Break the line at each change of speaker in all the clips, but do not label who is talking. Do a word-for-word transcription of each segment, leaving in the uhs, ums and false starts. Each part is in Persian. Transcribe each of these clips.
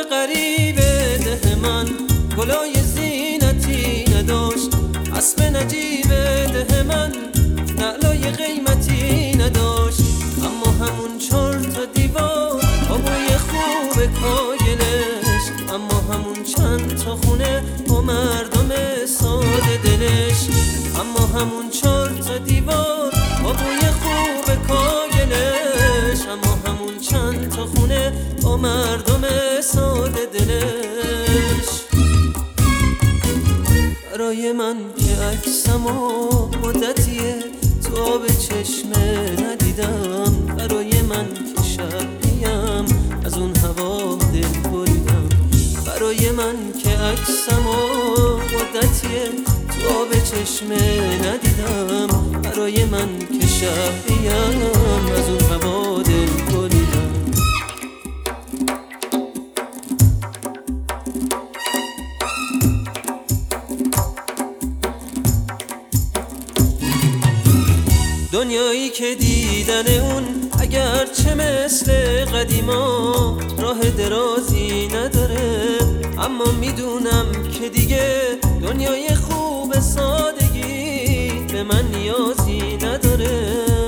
غریب ده من گلای زینتی نداشت، اسب نجیب ده من نعلای قیمتی نداشت، اما همون چهار تا دیوار با بوی خوب کاگلش، اما همون چند تا خونه با مردم ساده دلش، اما همون چهار تا دیوار با بوی خوب کاگلش، اما همون چند تا خونه با مردم ساده دلش. برای من که عکسمو مدتیه تو آب چشمه ندیدم، برای من که شبیم از اون هوا دل بریدم، برای من که عکسمو مدتیه تو آب چشمه ندیدم، برای من که شبیم از اون هوا دل بریدم. دنیایی که دیدن اون اگرچه مثل قدیما راه درازی نداره، اما میدونم که دیگه دنیای خوب سادگی به من نیازی نداره.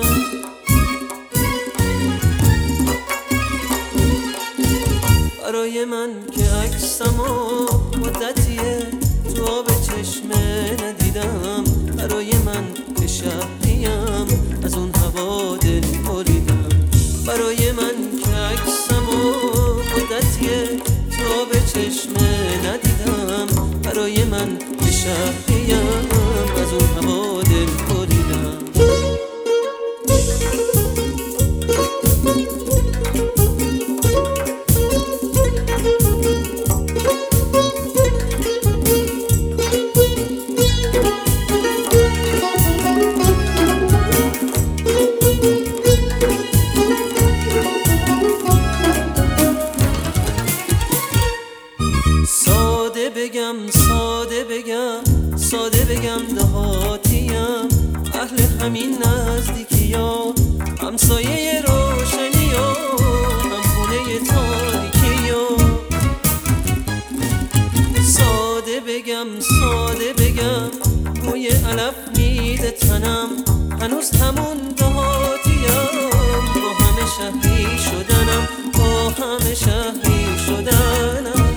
برای من که عکسمو مدتیه تو آب چشمه ندیدم، برای من که شبیم از اون هوا دل بریدم، برای من که عکسمو مدتیه تو آب چشمه ندیدم، برای من که شبیم از اون هوا دل بریدم. ساده بگم ساده بگم ساده بگم دهاتیم، اهل همین نزدیکی ها، همسایه روشنی ها، هم خونه تاریکی ها. ساده بگم ساده بگم بوی علف میده تنم، هنوز همون دهاتیم، با همه شهری شدنم، با همه شهری شدنم.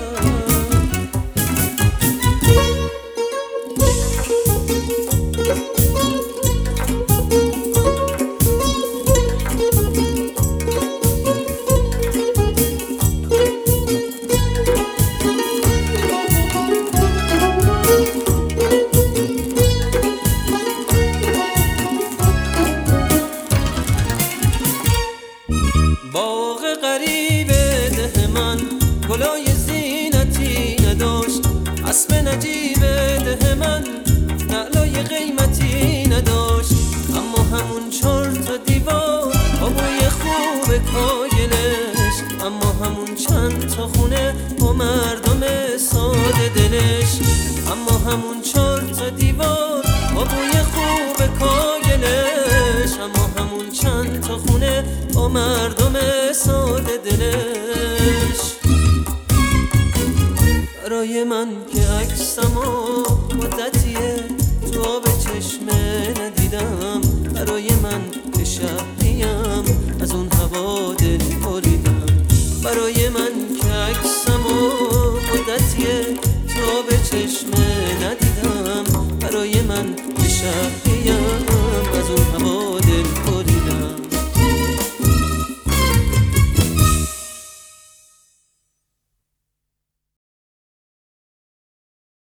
باغ غریب ده من گلای زینتی نداشت، اسب نجیب ده من نعلای قیمتی نداشت، اما همون چهار تا دیوار با بوی خوب کاگلش، اما همون چند تا خونه با مردم ساده دلش، اما همون چهار تا دیوار با بوی خوب کاگلش، اما همون چند تا خونه با مردم ساده دلش. برای من که عکسمو مدتیه تو آب چشمه ندیدم، برای من که شبیم از اون هوا دل بریدم، برای من که عکسمو مدتیه تو آب چشمه ندیدم، برای من که شبیم